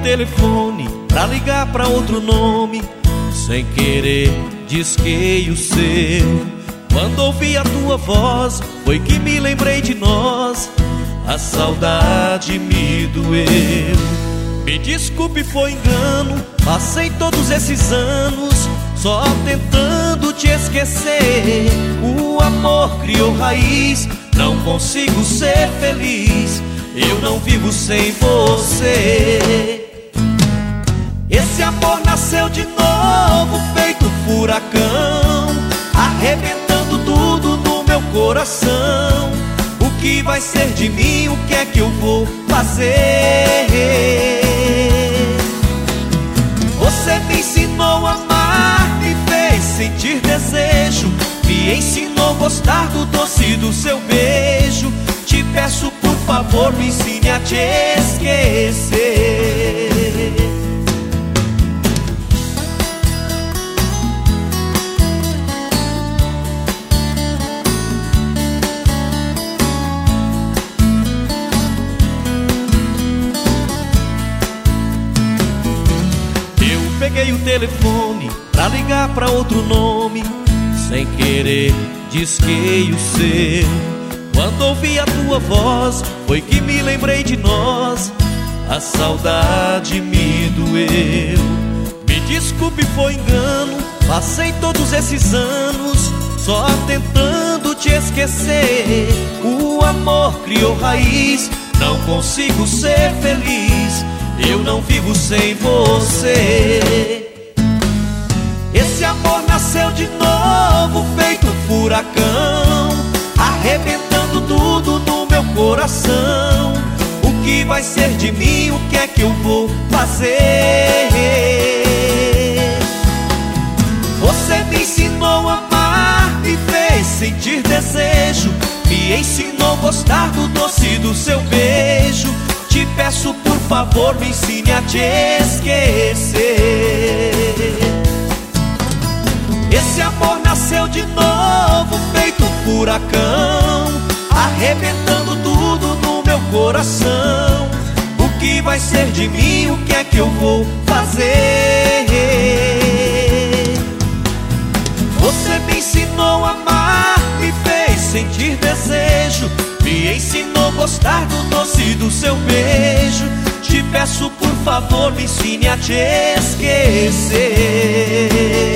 telefone pra ligar pra outro nome. Sem querer disquei o seu. Quando ouvi a tua voz, foi que me lembrei de nós. A saudade me doeu. Me desculpe, foi engano. Passei todos esses anos só tentando te esquecer. O amor criou raiz, não consigo ser feliz. Eu não vivo sem você. Esse amor nasceu de novo, feito furacão, arrebentando tudo no meu coração. O que vai ser de mim? O que é que eu vou fazer? Você me ensinou a amar, me fez sentir desejo, me ensinou a gostar do doce do seu beijo. Te peço, por favor, me ensine a te esquecer. Peguei o telefone pra ligar pra outro nome. Sem querer disquei o seu. Quando ouvi a tua voz, foi que me lembrei de nós. A saudade me doeu. Me desculpe, foi engano. Passei todos esses anos só tentando te esquecer. O amor criou raiz, não consigo ser feliz. Eu não vivo sem você. Esse amor nasceu de novo, feito furacão, arrebentando tudo no meu coração. O que vai ser de mim? O que é que eu vou fazer? Você me ensinou a amar, me fez sentir desejo, me ensinou a gostar do doce do seu beijo. Te peço, por favor, me ensine a te esquecer. Esse amor nasceu de novo, feito furacão, arrebentando tudo no meu coração. O que vai ser de mim? O que é que eu vou fazer? Você me ensinou a amar, me fez sentir desejo, me ensinou a gostar do doce do seu beijo. Te peço, por favor, me ensine a te esquecer.